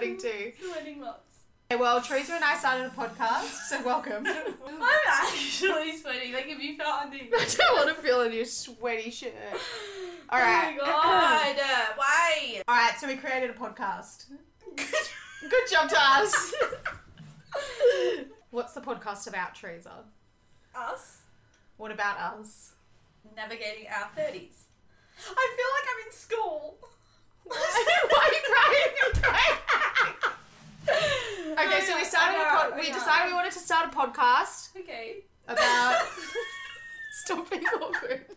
sweating too. Sweating lots. Okay, well, Teresa and I started a podcast, so welcome. I'm actually sweating. Like, if you felt under I don't want to feel in your sweaty shirt. All right. Oh my god. Why? All right, so we created a podcast. Good job to us. What's the podcast about, Teresa? Us What about us? navigating our 30s. I feel like I'm in school. Why are you crying? Okay, so we decided we wanted to start a podcast Okay. about... Stop being awkward.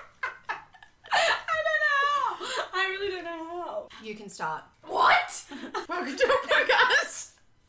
I don't know how. I really don't know how. You can start. What? Welcome to a podcast.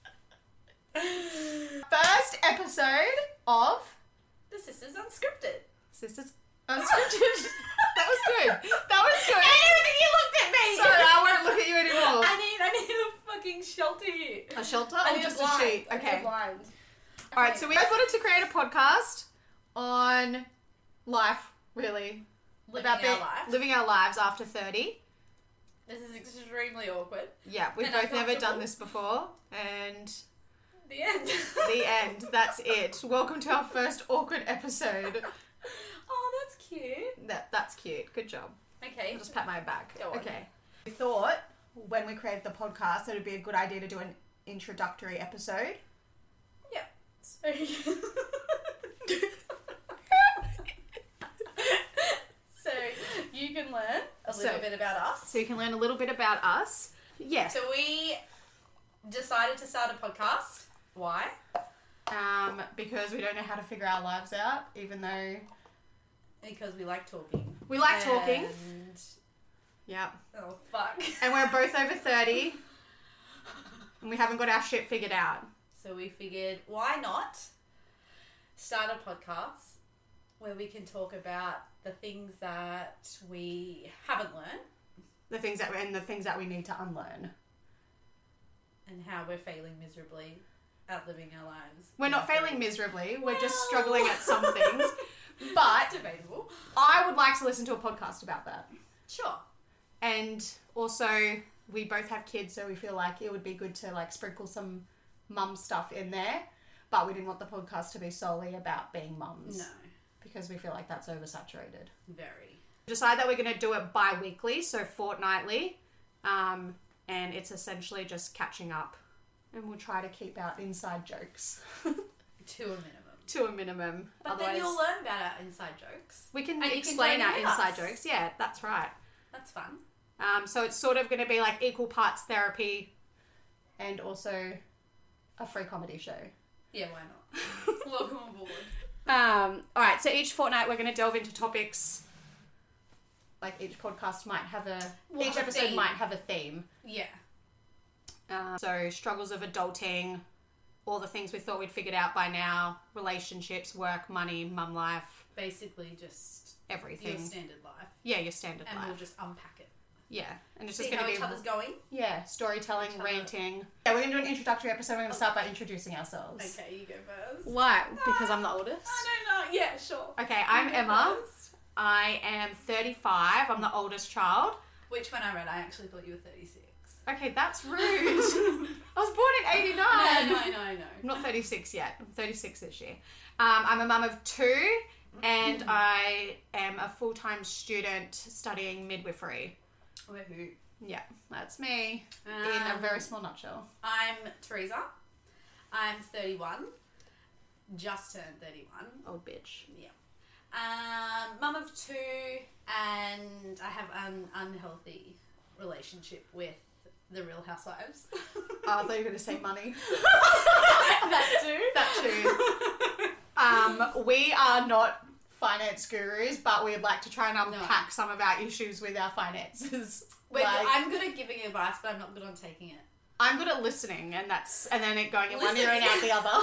First episode of The Sisters Unscripted. Sisters Unscripted. That was good. That was good. Everything you looked at me. Sorry, I won't look at you anymore. I need a fucking shelter here. A shelter I or need just a blind. a sheet? I need Okay. a blind. All right, so we both wanted to create a podcast on life, really. Living our life. Living our lives after 30. This is extremely awkward. Yeah, we've And both never uncomfortable. done this before. And The end. the end. That's it. Welcome to our first awkward episode. Oh, that's cute. That's cute. Good job. Okay. I'll just pat my back. Go on. Okay. We thought when we created the podcast that it would be a good idea to do an introductory episode. Yeah. So, so you can learn a little bit about us. So you can learn a little bit about us. Yes. So we decided to start a podcast. Why? Because we don't know how to figure our lives out, even though Because we like talking. we like talking. And... Yeah. Oh, fuck. And we're both over 30. And we haven't got our shit figured out. So we figured, why not start a podcast where we can talk about the things that we haven't learned The things that we need to unlearn. and how we're failing miserably at living our lives. We're not in our failing 30s. miserably. We're Well. just struggling at some things. But It's debatable. I would like to listen to a podcast about that. Sure. And also, we both have kids, so we feel like it would be good to like sprinkle some mum stuff in there. But we didn't want the podcast to be solely about being mums. No. Because we feel like that's oversaturated. Very. Decide that we're going to do it bi-weekly, so fortnightly. And it's essentially just catching up. And we'll try to keep out inside jokes To a minimum. to a minimum. But Otherwise, then you'll learn about our inside jokes. we can and you can explain join our with inside us. jokes. Yeah, that's right. That's fun. So it's sort of going to be like equal parts therapy and also a free comedy show. Yeah, why not? Welcome aboard. All right, so each fortnight we're going to delve into topics. Like each podcast might have each episode theme. might have a theme. Yeah. So struggles of adulting, all the things we thought we'd figured out by now, relationships, work, money, mum life, Basically just everything. your standard life. Yeah, your standard And life. we'll just unpack it. Yeah, and it's See just how going each to be other's going? storytelling, Each other. ranting. Yeah, we're going to do an introductory episode. We're going to start by introducing ourselves. Okay, you go first. Why? Because I'm the oldest. I don't know. Yeah, sure. Okay, I'm You go Emma. first. I am 35. I'm the oldest child. Which, when I read, I actually thought you were 36. Okay, that's rude. I was born in 89. I know. I'm not 36 yet. I'm 36 this year. I'm a mum of 2, and I am a full-time student studying midwifery. Woohoo. Yeah, that's me in a very small nutshell. I'm Teresa. I'm 31. Just turned 31. Old bitch. Yeah. Mum of 2, and I have an unhealthy relationship with the Real Housewives. Oh, I thought you were going to say money. That too. That too. We are not finance gurus, but we'd like to try and unpack some of our issues with our finances. I'm good at giving advice, but I'm not good on taking it. I'm good at listening, and then it going in one ear and out the other.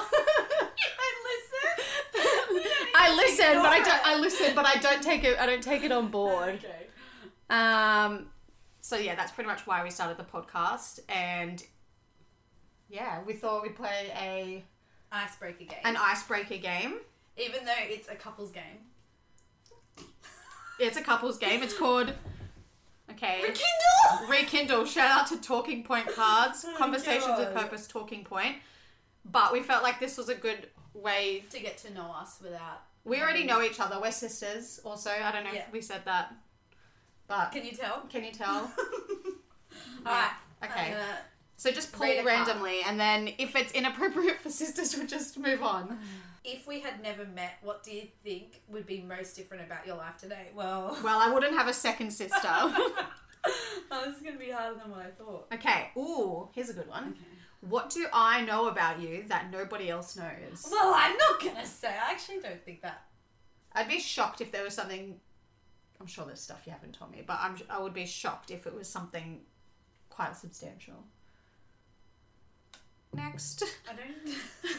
I listen, but I don't take it. I don't take it on board. Okay. So yeah, that's pretty much why we started the podcast, and yeah, we thought we'd play Icebreaker game. an icebreaker game. Even though it's a couples game. It's a couples game. It's called. Okay, Okay. Rekindle. Shout out to Talking Point cards. Oh my Conversations with God. Purpose Talking Point. But we felt like this was a good way. To get to know us without... We already know each other. We're sisters also. I don't know Yeah. if we said that. But Can you tell? can you tell? Alright. Okay. I'm gonna So just pull read a card. randomly, and then if it's inappropriate for sisters, we'll just move on. If we had never met, what do you think would be most different about your life today? Well, Well, I wouldn't have a second sister. oh, this is going to be harder than what I thought. Okay. Ooh, here's a good one. What do I know about you that nobody else knows? Well, I'm not going to say. I actually don't think that. I'd be shocked if there was something. I'm sure there's stuff you haven't told me, but I would be shocked if it was something quite substantial. Next. I don't...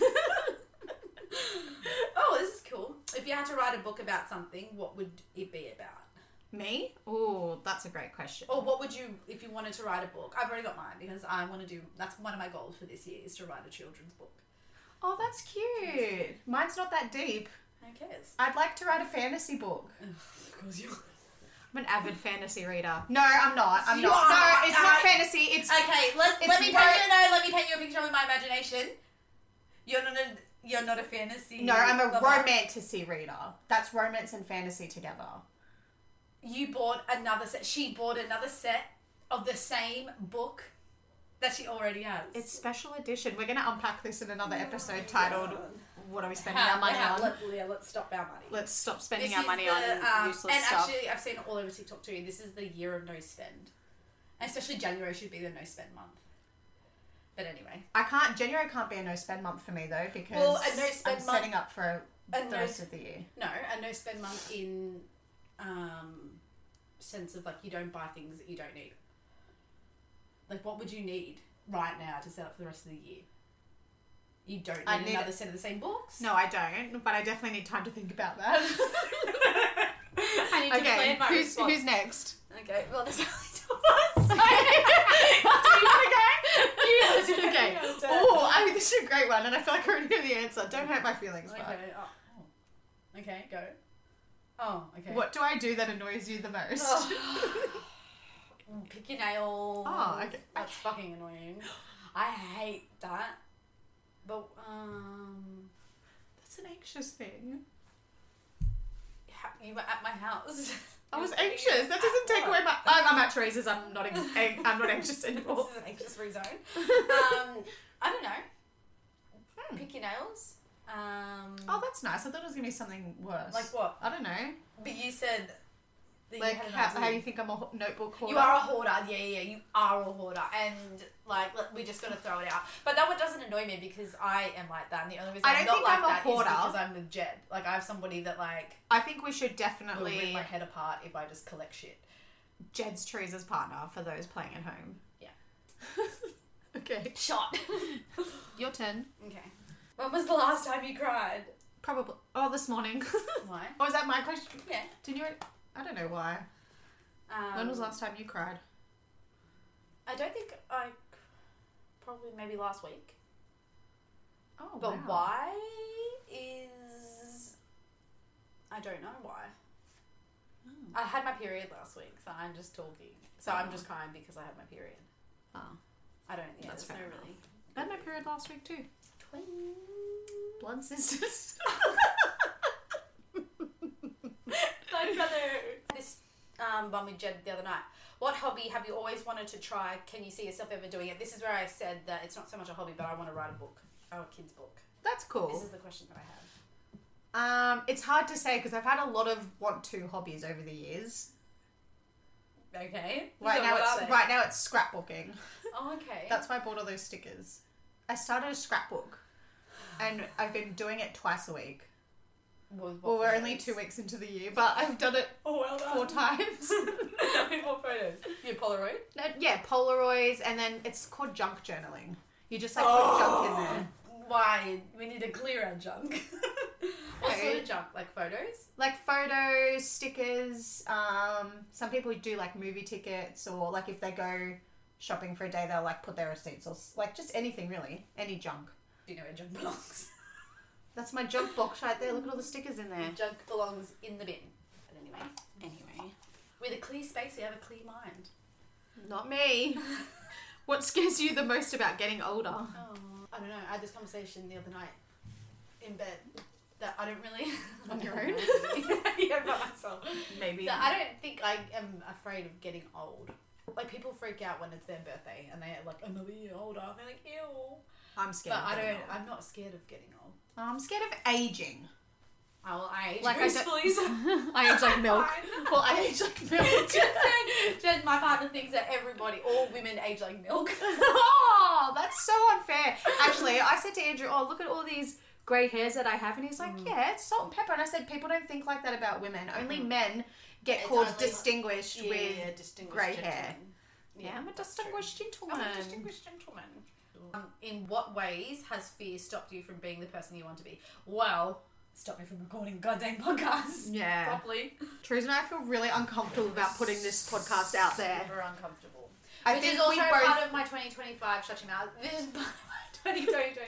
Oh, this is cool. If you had to write a book about something, what would it be about? Me? Ooh, that's a great question. Or what would you, if you wanted to write a book? I've already got mine because I want to do, that's one of my goals for this year is to write a children's book. Oh, that's cute. Mine's not that deep. Who cares? I'd like to write a fantasy book. Of course you I'm an avid fantasy reader. No, I'm not. I'm You not. are No, not. it's not fantasy. It's Okay, let It's me paint you a picture with my imagination. You're not a fantasy. no, I'm a lover. romantasy reader. That's romance and fantasy together. You bought another set. She bought another set of the same book that she already has. It's special edition. We're gonna unpack this in another episode titled "What Are We Spending How- Our Money how- On?" Let's stop our money. Let's stop spending This our is money the, on useless and stuff. actually, I've seen it all over TikTok too. This is the year of no spend. And especially January should be the no spend month. But anyway. January can't be a no spend month for me though because Well, a no spend I'm month- setting up for a the no- rest of the year. No, a no spend month in sense of like you don't buy things that you don't need. Like what would you need right now to set up for the rest of the year? You don't I need need another it. set of the same books? No, I don't. But I definitely need time to think about that. I need to Okay, plan my who's response. next? Okay, well there's only two of us. Do you want to go? Yes, Okay. okay. Oh, I mean, this is a great one, and I feel like I already know the answer. Don't hurt my feelings. Okay, But okay, go. Oh, okay. what do I do that annoys you the most? Oh. Pick your nails. Oh, okay. That's fucking annoying. I hate that. But That's an anxious thing. you were at my house. I was anxious. That doesn't take away my. I'm at Teresa's. I'm not. I'm not anxious anymore. This is an anxious free zone. I don't know. Pick your nails. Oh, that's nice. I thought it was gonna be something worse. Like what? I don't know. But you said that Like you had an how idea. you think I'm a notebook hoarder? You are a hoarder, yeah, you are a hoarder, and like we just gotta throw it out. But that one doesn't annoy me because I am like that, and the only reason I I'm don't not think like I'm a that is hoarder. because I'm with Jed. Like I have somebody that like I think we should will definitely. rip my head apart if I just collect shit. Jed's Teresa's partner for those playing at home. Yeah. Okay. Shot. Your turn. Okay. When was the last time you cried? Probably. Oh, this morning. Why? Oh, is that my question? Yeah. Did you? I don't know why. When was the last time you cried? I don't think I. Probably maybe last week. Oh, But wow. why is. I don't know why. I had my period last week, so I'm just talking. So I'm just crying because I had my period. Oh, I don't. Yeah, That's there's fair no enough. really. I had my period last week too. Twin. Blood sisters. My brother. This one with Jed the other night. What hobby have you always wanted to try? Can you see yourself ever doing it? This is where I said that it's not so much a hobby, but I want to write a book, a kid's book. That's cool. This is the question that I have. It's hard to say because I've had a lot of want to hobbies over the years. Okay. Right So now, what are they? right now it's scrapbooking. Oh, okay. That's why I bought all those stickers. I started a scrapbook, and I've been doing it twice a week. What Well, we're only photos? 2 weeks into the year, but I've done it Oh, well done. 4 times. What photos? Your Polaroid? No, yeah, Polaroids, and then it's called junk journaling. You just like put junk in there. Why? We need to clear our junk. What Okay. sort of junk? Like photos? Like photos, stickers. Some people do like movie tickets, or like if they go shopping for a day, they'll like put their receipts, or like just anything really, any junk. Do you know where junk belongs? That's my junk box right there. Look at all the stickers in there. Junk belongs in the bin. But anyway. With a clear space, we have a clear mind. Not me. What scares you the most about getting older? Oh, I don't know. I had this conversation the other night in bed that I don't really... On your own? Yeah, by myself. Maybe. That I don't think I am afraid of getting old. Like, people freak out when it's their birthday and they're like, another year older. They're like, ew. I'm scared But of getting old. I'm not scared of getting old. I'm scared of aging. I will age Like gracefully. I age like milk. Well, I age like milk. Jen, my partner thinks that all women age like milk. Oh, that's so unfair. Actually, I said to Andrew, oh, look at all these grey hairs that I have. And he's like, yeah, it's salt and pepper. And I said, people don't think like that about women. Only men get called distinguished with distinguished grey gentleman. hair. Yeah, I'm a distinguished gentleman. I'm a distinguished gentleman. In what ways has fear stopped you from being the person you want to be? Well, stop me from recording a goddamn podcast. Yeah. Properly. Truth and I feel really uncomfortable about putting this podcast out there. Super uncomfortable. I Which think is also we both... part of my 2025, shut your mouth. This is part of my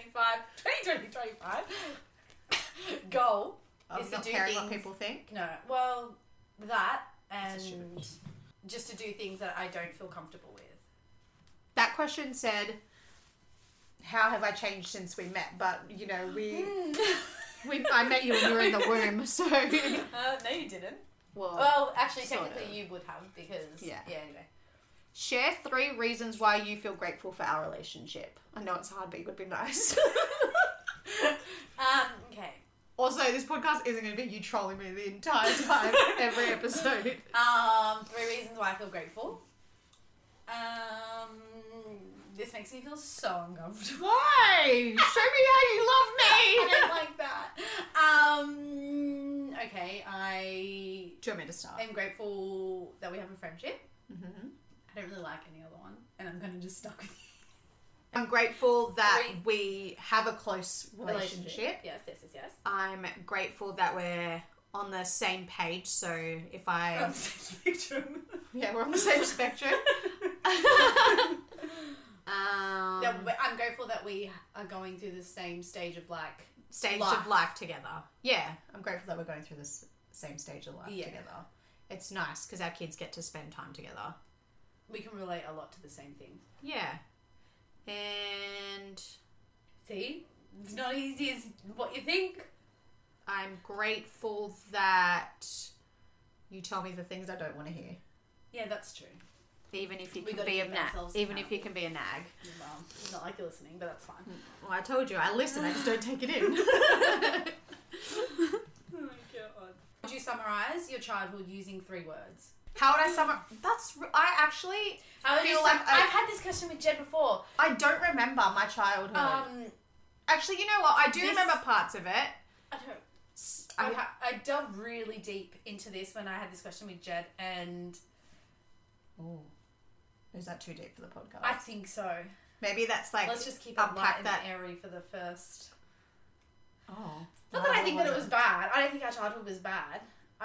2025 goal. Is to not do caring what things- people think. No, well, that and That's a shit. just to do things that I don't feel comfortable with. That question said, how have I changed since we met? But, you know, I met you when you were in the womb, so... No, you didn't. Well, actually, sort technically you would have because... Yeah. Anyway. Share 3 reasons why you feel grateful for our relationship. I know it's hard, but it would be nice. Okay. Also, this podcast isn't going to be you trolling me the entire time, every episode. 3 reasons why I feel grateful. This makes me feel so uncomfortable. Why? Show me how you love me! I don't like that. Okay, Do you want me to start? I'm grateful that we have a friendship. Mm-hmm. I don't really like any other one, and I'm kind of just stuck with you. I'm grateful that 3. we have a close relationship. Yes. I'm grateful that we're on the same page, so if I... On the same spectrum. Yeah, we're on the same spectrum. Yeah, I'm grateful that we are going through the same stage of of life together. Yeah, I'm grateful that we're going through this same stage of life together. It's nice because our kids get to spend time together. We can relate a lot to the same things. Yeah. And See? It's not easy as what you think. I'm grateful that you tell me the things I don't want to hear. Yeah, that's true. Even if you We can gotta be a keep nag. ourselves Even if you accountable. can be a nag. Well, it's not like you're listening, but that's fine. Well, I told you, I listen, I just don't take it in. Oh my god. Would you summarise your childhood using 3 words? How would I summer? I actually feel like I've had this question with Jed before. I don't remember my childhood. Actually, you know what? I do remember parts of it. I don't. I dove really deep into this when I had this question with Jed, and Oh, is that too deep for the podcast? I think so. Maybe that's like Let's just keep it light unpack and that. airy for the first. Oh, Not that I think that it was bad. I don't think our childhood was bad.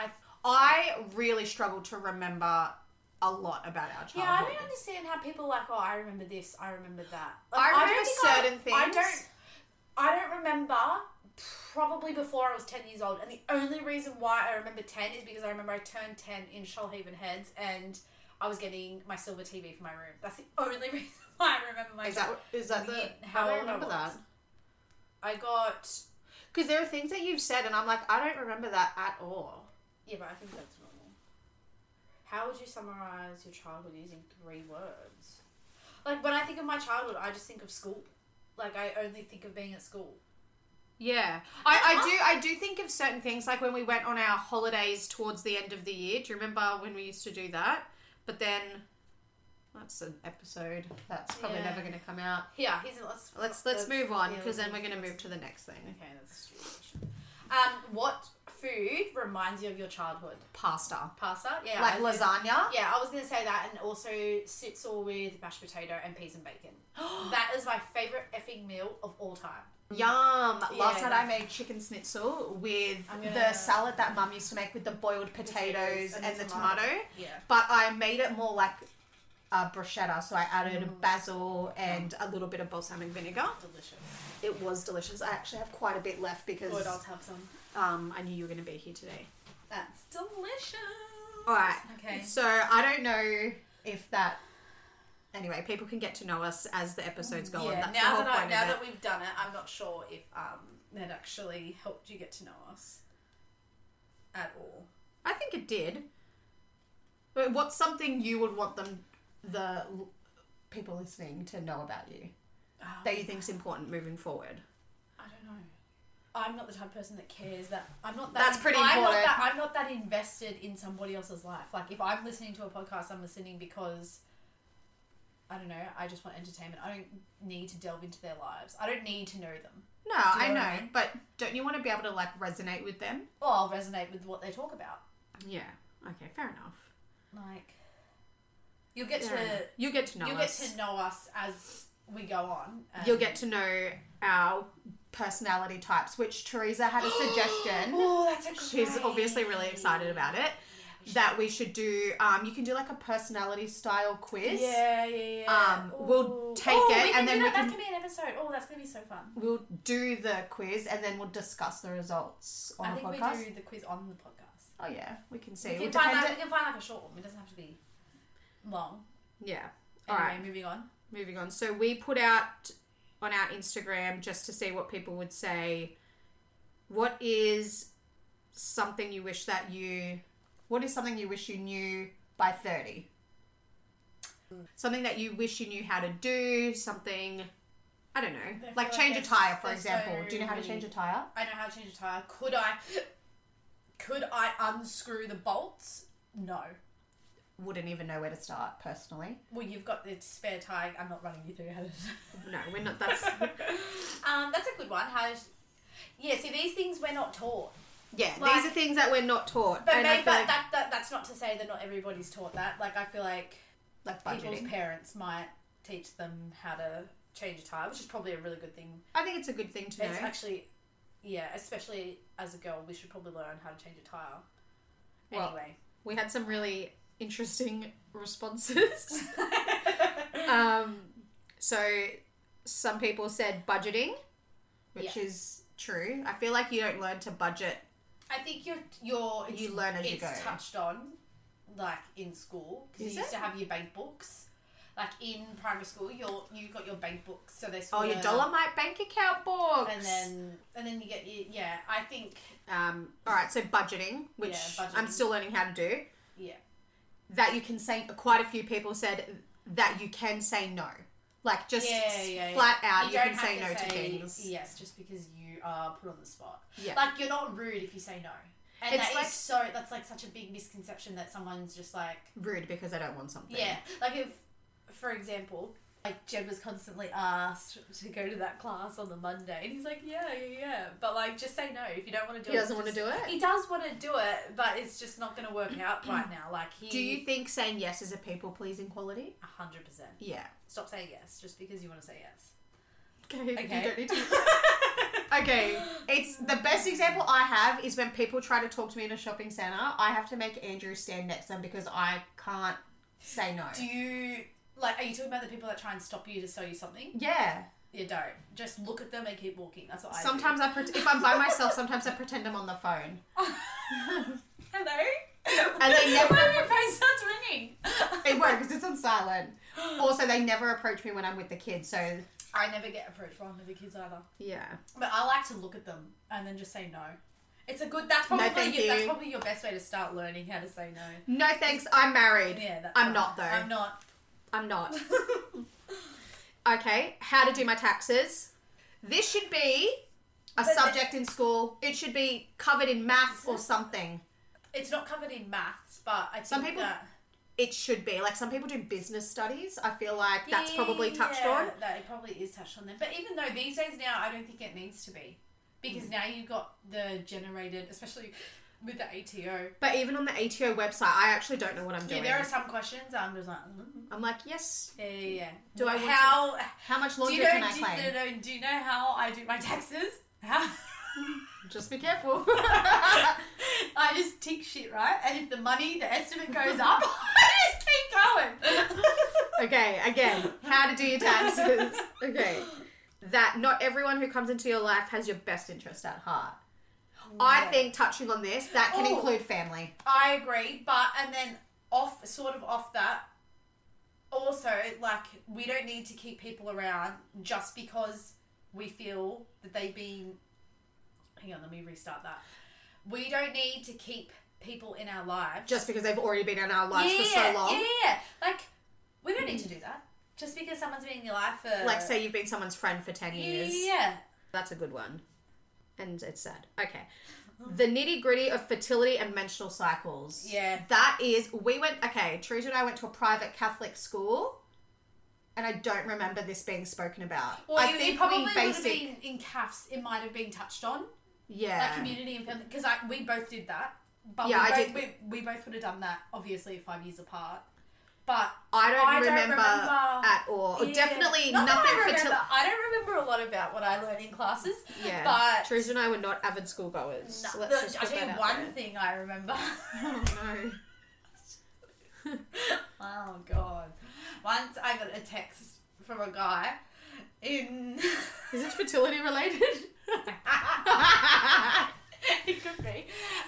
I really struggle to remember a lot about our childhood. Yeah, I don't understand how people are like, oh, I remember this, I remember that. Like, I remember don't think certain things. I don't remember probably before I was 10 years old, and the only reason why I remember 10 is because I remember I turned 10 in Shoalhaven Heads, and I was getting my silver TV for my room. That's the only reason why I remember my. Is that how I remember that? I got. Because there are things that you've said, and I'm like, I don't remember that at all. Yeah, but I think that's normal. How would you summarize your childhood using 3 words? Like, when I think of my childhood, I just think of school. Like, I only think of being at school. Yeah. I do think of certain things, like when we went on our holidays towards the end of the year. Do you remember when we used to do that? But then, that's an episode that's probably never going to come out. Yeah, Let's move on, because then we're going to move to the next thing. Okay, that's stupid. What food reminds you of your childhood? Pasta. Pasta? Yeah. Like lasagna? Yeah, I was going to say that, and also schnitzel with mashed potato and peas and bacon. That is my favourite effing meal of all time. Yum! Yeah, Last night I made chicken schnitzel with the salad that Mum used to make with the boiled potatoes and the tomato. Yeah. But I made it more like bruschetta, so I added basil and a little bit of balsamic vinegar. Delicious. It was delicious. I actually have quite a bit left because Good, I'll have some. I knew you were going to be here today. That's delicious. All right. Okay. So I don't know if that. Anyway, people can get to know us as the episodes go on. That's the whole point now of it. that we've done it, I'm not sure if that actually helped you get to know us at all. I think it did. But what's something you would want the people listening to know about you that you think is important moving forward? I don't know. I'm not the type of person that cares that I'm not that. That's pretty important. I'm not that invested in somebody else's life. Like if I'm listening to a podcast, I'm listening because I don't know. I just want entertainment. I don't need to delve into their lives. I don't need to know them. No, Do you I know know, what I mean? but don't you want to be able to like resonate with them? Well, I'll resonate with what they talk about. Yeah. Okay. Fair enough. Like you'll get Fair enough. to You'll get to know us. get to know us as we go on. And You'll get to know our personality types, which Teresa had a suggestion. Oh, that's a great. She's obviously really excited about it. That we should do. You can do like a personality style quiz. Yeah. We'll take it and then that can be an episode. Oh, that's gonna be so fun. We'll do the quiz and then we'll discuss the results on the podcast. I think we do the quiz on the podcast. Oh yeah, we can see. We It can, find depends like, we can find like a short one. It doesn't have to be long. Yeah. Anyway, Alright. Moving on. So we put out on our Instagram just to see what people would say. What is something you wish you knew by 30? Something that you wish you knew how to do, something, I don't know, like change a tire, for example. Do you know how to change a tire? I know how to change a tire. Could I unscrew the bolts? No. Wouldn't even know where to start, personally. Well, you've got the spare tire. I'm not running you through how to... No, we're not, that's... that's a good one. See, these things we're not taught. Yeah, Like- these are things that we're not taught. But and maybe I feel like, that's not to say that not everybody's taught that. Like, I feel like people's budgeting. parents might teach them how to change a tire, which is probably a really good thing. I think it's a good thing to know. It's actually, especially as a girl, we should probably learn how to change a tire. Well, Anyway. We had some really interesting responses. So some people said budgeting, which is true. I feel like you don't learn to budget. I think you learn as you go. It's touched on, like in school, because you used to have your bank books. Like in primary school, you got your bank books, so they your Dolomite bank account books, and then you get your I think. All right, so budgeting, which budgeting. I'm still learning how to do. Yeah. That you can say. Quite a few people said that you can say no. Like just flat out, you can say no to things. Yes, just because you are put on the spot. Yeah. Like you're not rude if you say no. And It's that's like such a big misconception that someone's just like rude because they don't want something. Yeah. Like if, for example, like Jed was constantly asked to go to that class on the Monday, and he's like, yeah. But like, just say no if you don't want to do it. He doesn't want to do it? He does want to do it, but it's just not going to work out right now. Like Do you think saying yes is a people-pleasing quality? 100%. Yeah. Stop saying yes just because you want to say yes. Okay. Okay. You don't need to. Okay. It's the best example I have is when people try to talk to me in a shopping centre. I have to make Andrew stand next to them because I can't say no. Do you are you talking about the people that try and stop you to sell you something? Yeah. You don't. Just look at them and keep walking. That's what I Sometimes do. if I'm by myself, sometimes I pretend I'm on the phone. Hello? And they never... What if your phone starts ringing? It won't because it's on silent. Also, they never approach me when I'm with the kids, so... I never get approached while I'm with the kids either. Yeah. But I like to look at them and then just say no. It's a good... That's probably, that's probably your best way to start learning how to say no. No thanks, I'm married. Yeah, that's I'm fine. not, though. I'm not. Okay, how to do my taxes. This should be a subject in school. It should be covered in maths or something. It's not covered in maths, but I think Some people... that... It should be. Like, some people do business studies. I feel like that's probably touched on. That it probably is touched on them. But even though these days now, I don't think it needs to be. Because now you've got the generated, especially with the ATO. But even on the ATO website, I actually don't know what I'm doing. Yeah, there are some questions I'm just like... I'm like, yes. Yeah. Do I want how much laundry can I claim? Do you know how I do my taxes? How? Just be careful. I just tick shit, right? And if the estimate goes up, I just keep going. Okay, again, how to do your taxes. Okay. That not everyone who comes into your life has your best interest at heart. I No. think touching on this, that can Oh. include family. I agree, but and then off that, also like we don't need to keep people around just because we feel that they've been. Hang on, let me restart that. We don't need to keep people in our lives Just because they've already been in our lives for so long. Yeah, like we don't need to do that just because someone's been in your life for Like, say you've been someone's friend for 10 years. Yeah. That's a good one. And it's sad. Okay. The nitty gritty of fertility and menstrual cycles. Yeah. That is, Teresa and I went to a private Catholic school, and I don't remember this being spoken about. Well, I it think probably we would basic. have been in CAFs. It might have been touched on, Yeah. like community and family, because we both did that. But Yeah, we both would have done that, obviously 5 years apart. But I don't remember at all. Yeah. Definitely Not that nothing I fertility. remember. I don't remember a lot about what I learned in classes. Yeah. But Teresa and I were not avid schoolgoers. no, So let's just I'll put tell you that out one there. thing I remember. Oh no. Oh god! Once I got a text from a guy in. Is it fertility related? It could be.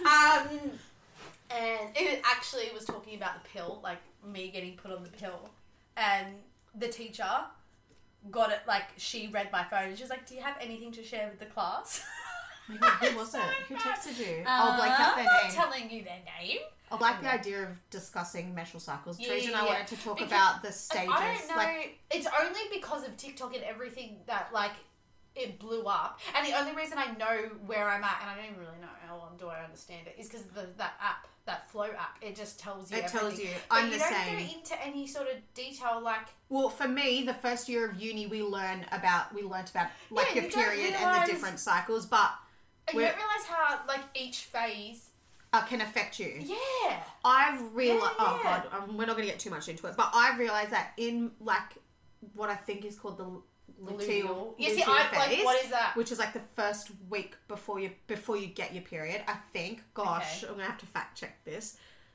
And it actually was talking about the pill, like me getting put on the pill, and the teacher got it. Like she read my phone and she was like, "Do you have anything to share with the class?" Oh my God, who was it? Who texted you? I'll blank out their I'm not name. telling you their name. I like the idea of discussing menstrual cycles. Yeah, Teresa and I yeah. wanted to talk Because- about the And stages. I don't know. Like, It's only because of TikTok and everything that like it blew up. And the only reason I know where I'm at, and I don't even really know how long do I understand it, is because that app, that Flow app, it just tells you. it tells everything. you. But I'm you the don't same. go into any sort of detail like. Well, for me, the first year of uni, we learnt about like Yeah, your you don't period and realise- the different cycles, but You don't realise how like each phase. can affect you. Yeah. I've realized. Yeah, Oh yeah. God, we're not going to get too much into it, but I've realized that in like what I think is called the luteal You see, luteal like phase, what is that? which is like the first week before you get your period. I think. Gosh, Okay. I'm gonna have to fact check this.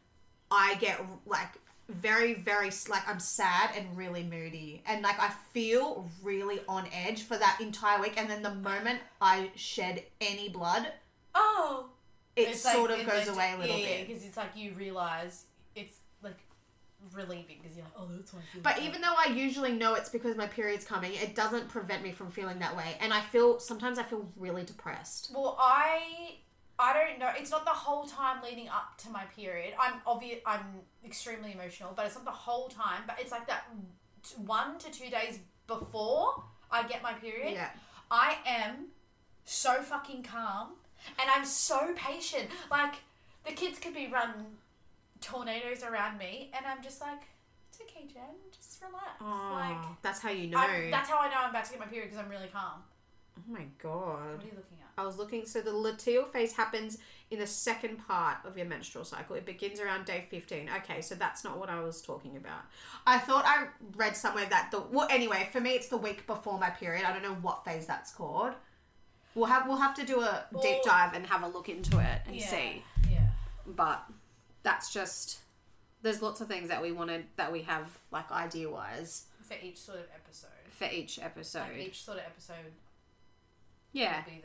I get like very, very like I'm sad and really moody, and like I feel really on edge for that entire week. And then the moment I shed any blood, Oh. it It's sort like- of goes it- away a little yeah, bit. because it's like you realise it's like relieving because you're like, oh, that's why I feel But like even though I usually know it's because my period's coming, it doesn't prevent me from feeling that way. And sometimes I feel really depressed. Well, I don't know. It's not the whole time leading up to my period. I'm extremely emotional, but it's not the whole time. But it's like that 1 to 2 days before I get my period. Yeah. I am so fucking calm, and I'm so patient. Like the kids could be running tornadoes around me, and I'm just like, it's okay, Jen. Just relax. Like That's how you know. that's how I know I'm about to get my period because I'm really calm. Oh my God. What are you looking at? I was looking, so the luteal phase happens in the second part of your menstrual cycle. It begins around day 15. Okay, so that's not what I was talking about. I thought I read somewhere that anyway, for me it's the week before my period. I don't know what phase that's called. We'll have to do a deep dive and have a look into it and see. Yeah. But that's just, there's lots of things that we have like idea wise For each sort of episode. for each episode. Like each sort of episode Yeah, would be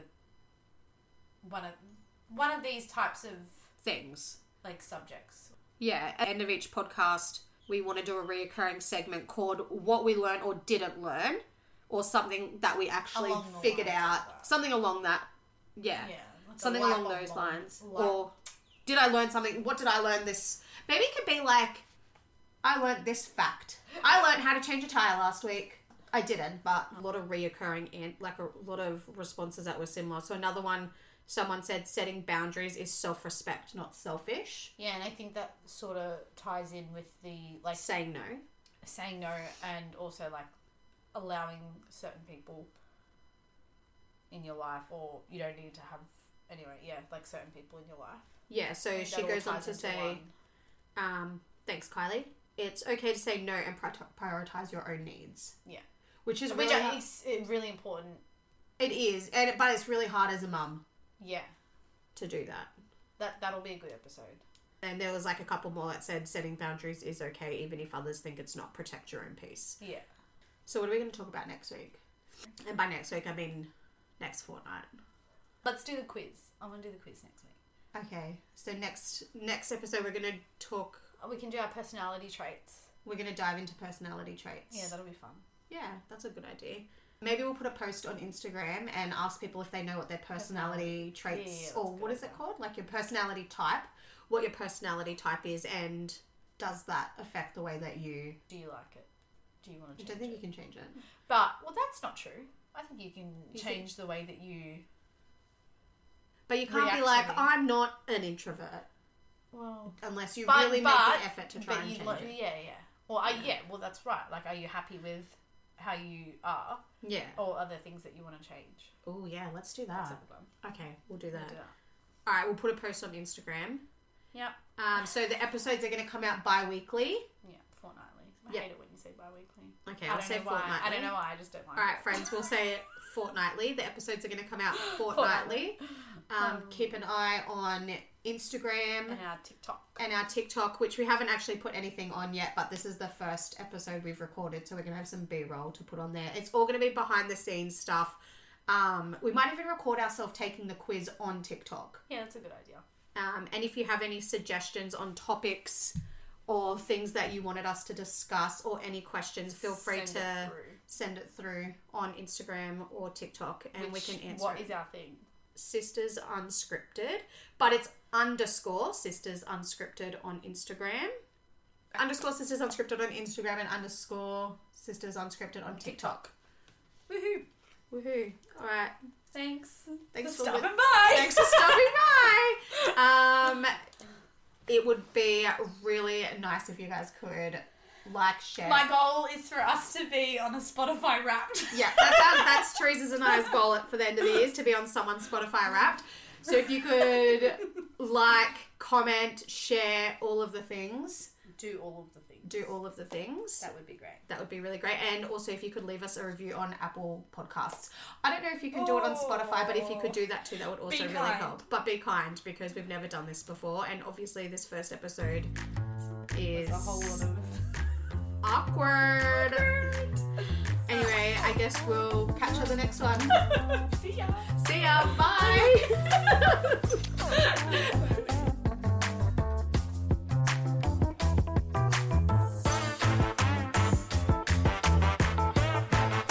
one of these types of things. like subjects. Yeah, at the end of each podcast, we want to do a reoccurring segment called What We Learned or Didn't Learn, or something that we actually Along the figured lines out. of that. Something along that. Yeah. Yeah. Like Something a light along bulb those moment. lines. Or did I learn something? What did I learn this? Maybe it could be like, I learned this fact. I learned how to change a tire last week. I didn't, but a lot of reoccurring and like a lot of responses that were similar. So another one, someone said setting boundaries is self-respect, not selfish. Yeah, and I think that sort of ties in with the like Saying no. saying no and also like allowing certain people in your life, or you don't need to have like certain people in your life. Yeah, so I think she that all goes on ties to into say, one. thanks, Kylie. It's okay to say no and prioritize your own needs. Yeah. Which is Which really I think is really important. it is, but it's really hard as a mum Yeah. to do that. That'll be a good episode. And there was like a couple more that said setting boundaries is okay even if others think it's not. Protect your own peace. Yeah. So what are we going to talk about next week? And by next week, I mean next fortnight. Let's do the quiz. I want to do the quiz next week. Okay, so next episode we're going to talk... We can do our personality traits. We're going to dive into personality traits. Yeah, that'll be fun. Yeah, that's a good idea. Maybe we'll put a post on Instagram and ask people if they know what their personality traits, or what is it called? Like your personality type, what your personality type is, and does that affect the way that you... Do you like it? Do you want to change it? I don't think you can change it. But, well, that's not true. I think you can change the way that you... But you can't be like, I'm not an introvert. Well... Unless you really make the effort to try and change it. Yeah. Well, well, that's right. Like, are you happy with how you are? Yeah. Or other things that you want to change? Oh, yeah, let's do that. That's okay, we'll do that. All right, we'll put a post on Instagram. Yep. So the episodes are going to come out bi-weekly. Yeah, fortnightly. I hate it when you say bi-weekly. Okay, I'll say fortnightly. I don't know why, I just don't like it. All right, friends, we'll say it fortnightly. The episodes are going to come out fortnightly. Keep an eye on Instagram. And our TikTok. Which we haven't actually put anything on yet, but this is the first episode we've recorded, so we're going to have some B-roll to put on there. It's all going to be behind the scenes stuff. We might even record ourselves taking the quiz on TikTok. Yeah, that's a good idea. And if you have any suggestions on topics or things that you wanted us to discuss or any questions, feel free to send it through on Instagram or TikTok, and we can answer What is our thing? Sisters Unscripted, but it's _ Sisters Unscripted on Instagram, _ Sisters Unscripted on Instagram, and _ Sisters Unscripted on TikTok. Woohoo! All right. Thanks for stopping by. Thanks for stopping by. It would be really nice if you guys could share. My goal is for us to be on a Spotify Wrapped. Yeah, that's Teresa's and I's goal for the end of the year, is to be on someone's Spotify Wrapped. So if you could comment, share, all of the things. Do all of the things. That would be great. That would be really great. And also if you could leave us a review on Apple Podcasts. I don't know if you can do it on Spotify, but if you could do that too, that would also really help. But be kind, because we've never done this before. And obviously this first episode is a whole lot of awkward. Anyway, I guess we'll catch you on the next one. See ya. Bye.